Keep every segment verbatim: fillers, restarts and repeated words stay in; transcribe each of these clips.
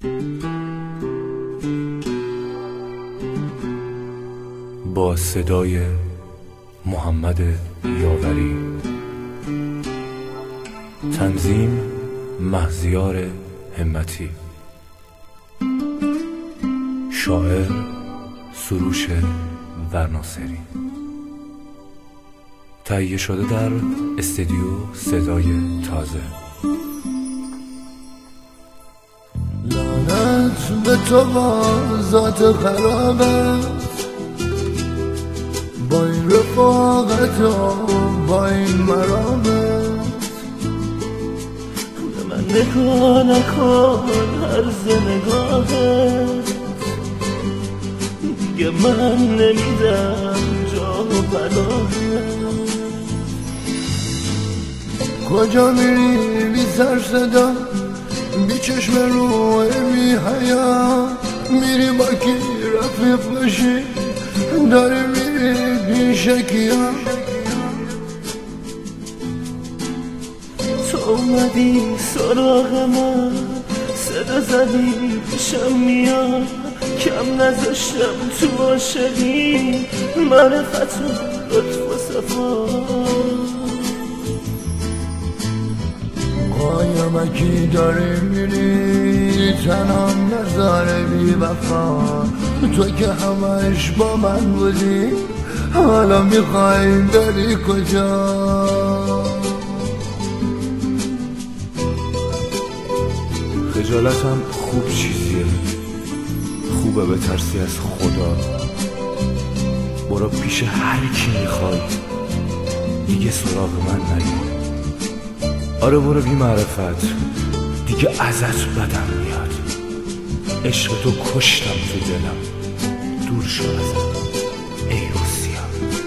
با صدای محمد یاوری، تنظیم مهزیار همتی، شاعر سروش ورناصری، تهیه شده در استودیو صدای تازه. لعنت به تو با ذات خرابت، با این رفاقت و با این مرامت. به من نگاه نکن عرض نگاهت، دیگه من نمیدم جا و پناهت. کجا میری بی سر صدا، بی چشم روی بی حیا، میری با کی رفیق باشی، داری میری بی شکیا. تو اومدی سراغ من، صدا زدی پیشم میاد، کم نذاشتم تو عاشقی معرفت و لطف و صفا. قایمکی داری میری تنام نظاره بی وفا، تو که همش با من بودی حالا میخوای بری کجا. خجالتم خوب چیزیه، خوبه به ترسی از خدا. برو پیش هر کی میخوای، دیگه سراغ من نیا. آره برو بی معرفت، دیگه ازت بدم میاد. عشق تو کشتم تو دلم، دور شو ازم ای روسیا.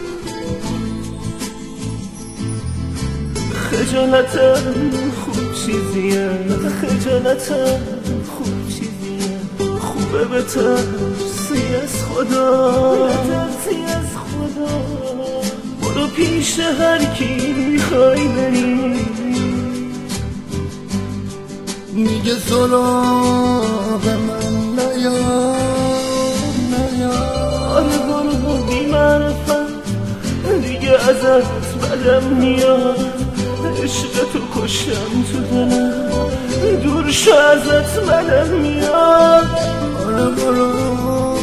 خجالتم خوب چیزیه، خجالتم خوب چیزیه. خوبه به ترسی از خدا، ترسی از خدا. برو پیش هر کی میخوای بری، میگه سراغ من نیا نیا. آره برو بی معرفت، دیگه ازت بدم میاد. عشق تو کشم تو دلم، دور شو ازت بدم میاد. آره برو